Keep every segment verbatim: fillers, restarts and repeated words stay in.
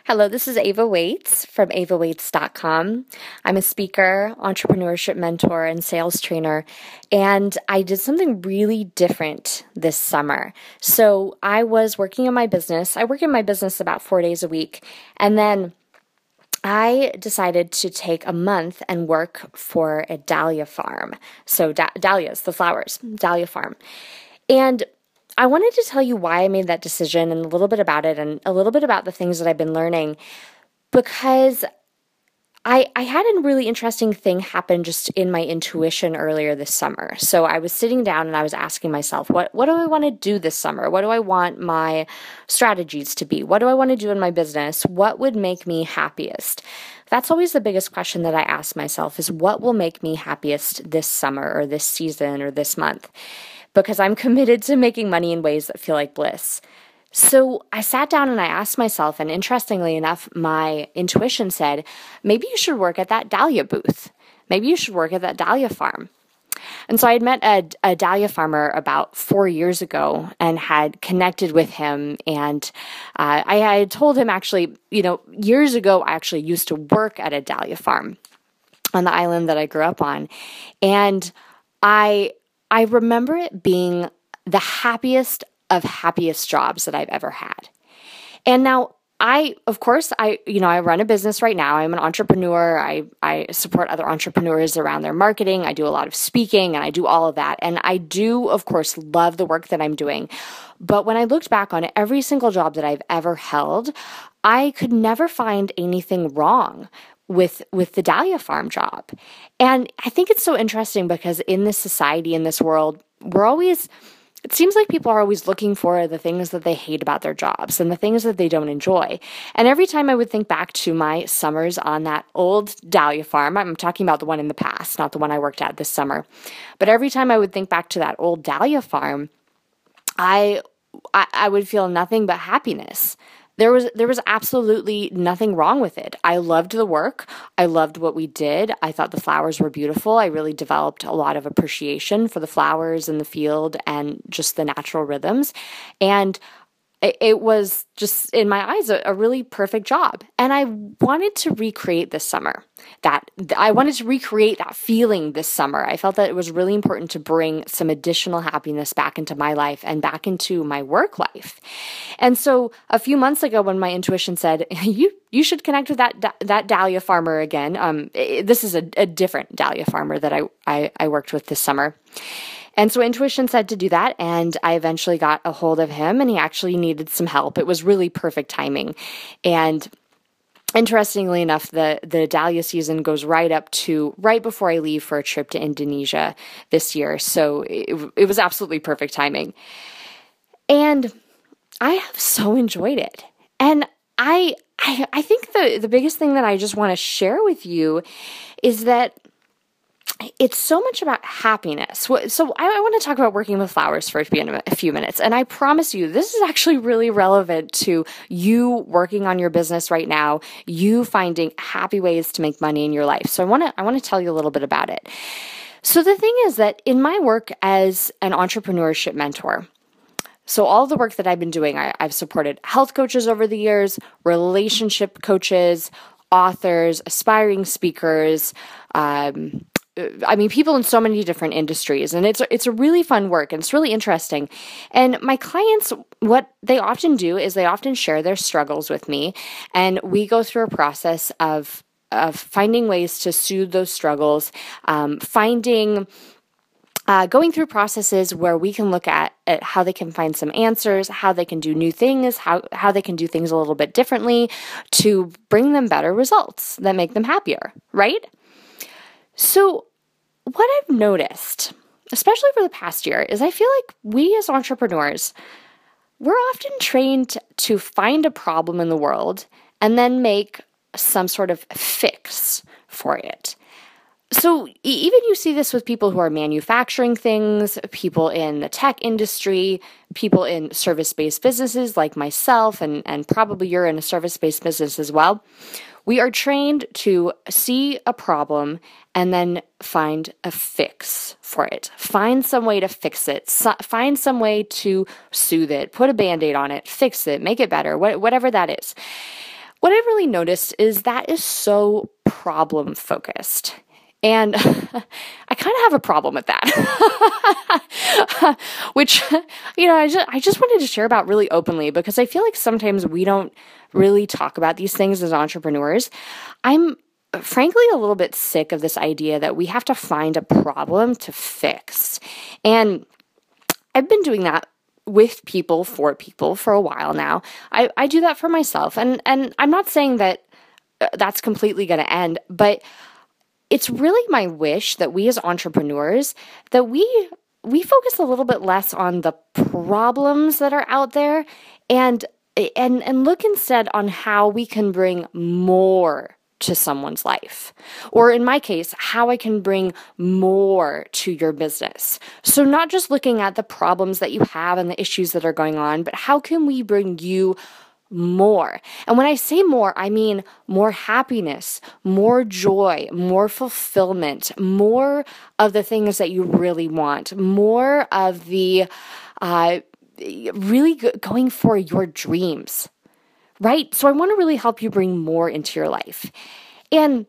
Hello, this is Ava Waits from ava waits dot com. I'm a speaker, entrepreneurship mentor, and sales trainer, and I did something really different this summer. So I was working in my business. I work in my business about four days a week, and then I decided to take a month and work for a dahlia farm. So da- dahlias, the flowers, dahlia farm. And I wanted to tell you why I made that decision and a little bit about it and a little bit about the things that I've been learning, because I, I had a really interesting thing happen just in my intuition earlier this summer. So I was sitting down and I was asking myself, what, what do I want to do this summer? What do I want my strategies to be? What do I want to do in my business? What would make me happiest? That's always the biggest question that I ask myself, is what will make me happiest this summer or this season or this month? Because I'm committed to making money in ways that feel like bliss. So I sat down and I asked myself, and interestingly enough, my intuition said, maybe you should work at that dahlia booth. Maybe you should work at that dahlia farm. And so I had met a, a dahlia farmer about four years ago and had connected with him. And uh, I, I had told him actually, you know, years ago, I actually used to work at a dahlia farm on the island that I grew up on. And I I remember it being the happiest of happiest jobs that I've ever had. And now I, of course, I, you know, I run a business right now. I'm an entrepreneur. I, I support other entrepreneurs around their marketing. I do a lot of speaking and I do all of that. And I do, of course, love the work that I'm doing. But when I looked back on every single job that I've ever held, I could never find anything wrong with with the dahlia farm job. And I think it's so interesting because in this society, in this world, we're always, it seems like people are always looking for the things that they hate about their jobs and the things that they don't enjoy. And every time I would think back to my summers on that old dahlia farm, I'm talking about the one in the past, not the one I worked at this summer, but every time I would think back to that old dahlia farm, I I, I would feel nothing but happiness. There was there was absolutely nothing wrong with it. I loved the work. I loved what we did. I thought the flowers were beautiful. I really developed a lot of appreciation for the flowers and the field and just the natural rhythms. And it, it was just, in my eyes, a, a really perfect job. And I wanted to recreate this summer. That I wanted to recreate that feeling this summer. I felt that it was really important to bring some additional happiness back into my life and back into my work life. And so a few months ago, when my intuition said, you you should connect with that that dahlia farmer again. Um, it, this is a, a different dahlia farmer that I, I, I worked with this summer. And so intuition said to do that, and I eventually got a hold of him, and he actually needed some help. It was really perfect timing. And interestingly enough, the, the dahlia season goes right up to right before I leave for a trip to Indonesia this year. So it, it was absolutely perfect timing. And I have so enjoyed it. And I, I, I think the, the biggest thing that I just want to share with you is that it's so much about happiness. So I, I want to talk about working with flowers for a few, a few minutes. And I promise you, this is actually really relevant to you working on your business right now, you finding happy ways to make money in your life. So I want to, I want to tell you a little bit about it. So the thing is that in my work as an entrepreneurship mentor, so all the work that I've been doing, I, I've supported health coaches over the years, relationship coaches, authors, aspiring speakers, um, I mean, people in so many different industries, and it's it's a really fun work, and it's really interesting. And my clients, what they often do is they often share their struggles with me, and we go through a process of of finding ways to soothe those struggles, um, finding. Uh, going through processes where we can look at, at how they can find some answers, how they can do new things, how, how they can do things a little bit differently to bring them better results that make them happier, right? So what I've noticed, especially for the past year, is I feel like we as entrepreneurs, we're often trained to find a problem in the world and then make some sort of fix for it. So even you see this with people who are manufacturing things, people in the tech industry, people in service-based businesses like myself, and, and probably you're in a service-based business as well. We are trained to see a problem and then find a fix for it. Find some way to fix it. So, find some way to soothe it. Put a Band-Aid on it. Fix it. Make it better. Wh- whatever that is. what I've really noticed is that is so problem focused. And I kind of have a problem with that, which, you know, I just, I just wanted to share about really openly because I feel like sometimes we don't really talk about these things as entrepreneurs. I'm frankly a little bit sick of this idea that we have to find a problem to fix. And I've been doing that with people, for people for a while now. I, I do that for myself. And, and I'm not saying that that's completely going to end, but it's really my wish that we as entrepreneurs, that we we focus a little bit less on the problems that are out there and and and look instead on how we can bring more to someone's life. Or in my case, how I can bring more to your business. So not just looking at the problems that you have and the issues that are going on, but how can we bring you more? And when I say more, I mean more happiness, more joy, more fulfillment, more of the things that you really want, more of the uh, really g- going for your dreams, right? So I want to really help you bring more into your life. And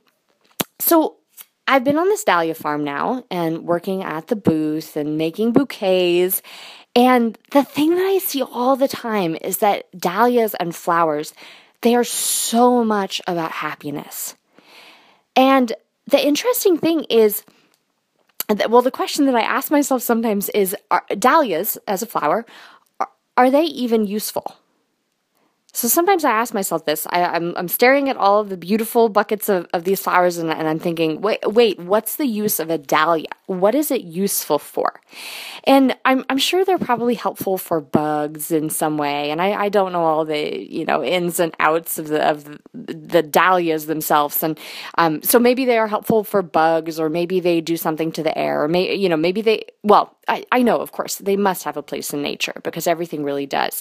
so I've been on this dahlia farm now and working at the booth and making bouquets. And the thing that I see all the time is that dahlias and flowers, they are so much about happiness. And the interesting thing is, that, well, the question that I ask myself sometimes is, are dahlias as a flower, are, are they even useful? So sometimes I ask myself this. I, I'm I'm staring at all of the beautiful buckets of, of these flowers and, and I'm thinking, wait, wait, what's the use of a dahlia? What is it useful for? And I'm I'm sure they're probably helpful for bugs in some way. And I, I don't know all the, you know, ins and outs of the of the, the dahlias themselves. And um, so maybe they are helpful for bugs, or maybe they do something to the air, or may you know maybe they well I, I know, of course, they must have a place in nature because everything really does.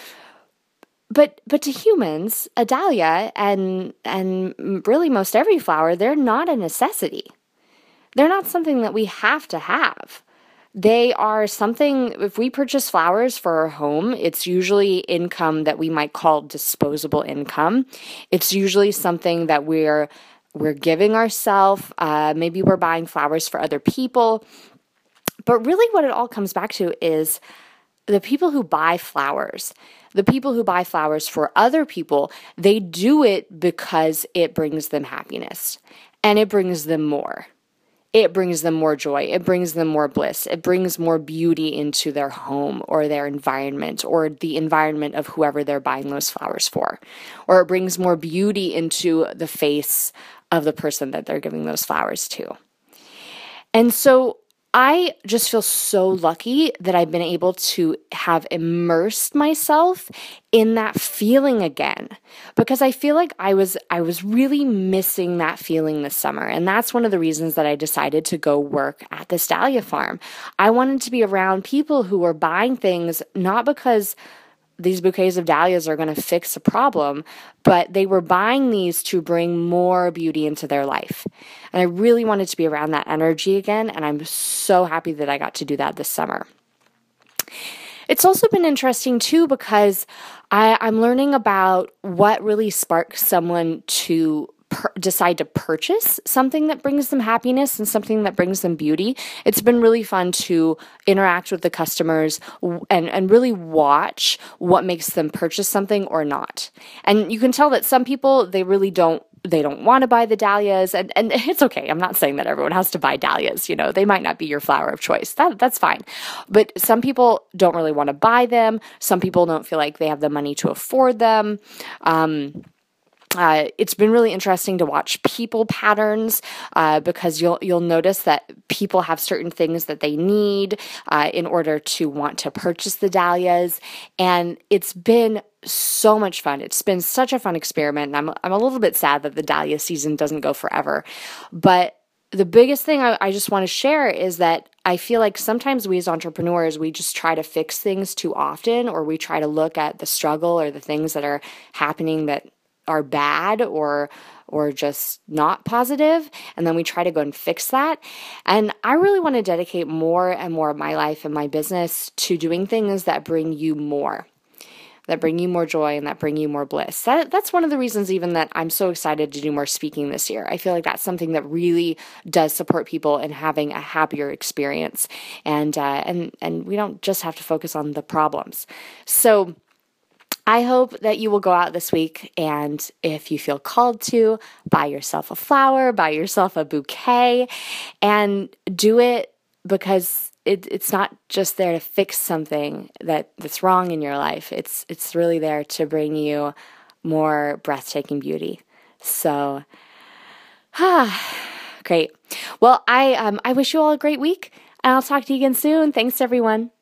But but to humans, a dahlia and and really most every flower, they're not a necessity. They're not something that we have to have. They are something, if we purchase flowers for our home, it's usually income that we might call disposable income. It's usually something that we're we're giving ourselves. Uh, maybe we're buying flowers for other people. But really what it all comes back to is the people who buy flowers, the people who buy flowers for other people, they do it because it brings them happiness and it brings them more. It brings them more joy. It brings them more bliss. It brings more beauty into their home or their environment or the environment of whoever they're buying those flowers for. Or it brings more beauty into the face of the person that they're giving those flowers to. And so I just feel so lucky that I've been able to have immersed myself in that feeling again, because I feel like I was I was really missing that feeling this summer. And that's one of the reasons that I decided to go work at this dahlia farm. I wanted to be around people who were buying things not because these bouquets of dahlias are going to fix a problem, but they were buying these to bring more beauty into their life. And I really wanted to be around that energy again, and I'm so happy that I got to do that this summer. It's also been interesting too because I, I'm learning about what really sparks someone to Per, decide to purchase something that brings them happiness and something that brings them beauty. It's been really fun to interact with the customers and, and really watch what makes them purchase something or not. And you can tell that some people, they really don't They don't want to buy the dahlias, and, and it's okay. I'm not saying that everyone has to buy dahlias. You know, they might not be your flower of choice. That that's fine. But some people don't really want to buy them. Some people don't feel like they have the money to afford them. Um, Uh, it's been really interesting to watch people patterns uh, because you'll you'll notice that people have certain things that they need uh, in order to want to purchase the dahlias, and it's been so much fun. It's been such a fun experiment, and I'm I'm a little bit sad that the dahlia season doesn't go forever, but the biggest thing I, I just want to share is that I feel like sometimes we as entrepreneurs, we just try to fix things too often, or we try to look at the struggle or the things that are happening that are bad or or just not positive, and then we try to go and fix that. And I really want to dedicate more and more of my life and my business to doing things that bring you more. that bring you more joy and that bring you more bliss. That, that's one of the reasons even that I'm so excited to do more speaking this year. I feel like that's something that really does support people in having a happier experience. And, uh, and, and we don't just have to focus on the problems. So I hope that you will go out this week, and if you feel called to, buy yourself a flower, buy yourself a bouquet, and do it because it, it's not just there to fix something that, that's wrong in your life. It's it's really there to bring you more breathtaking beauty. So, ah, great. Well, I um I wish you all a great week, and I'll talk to you again soon. Thanks, everyone.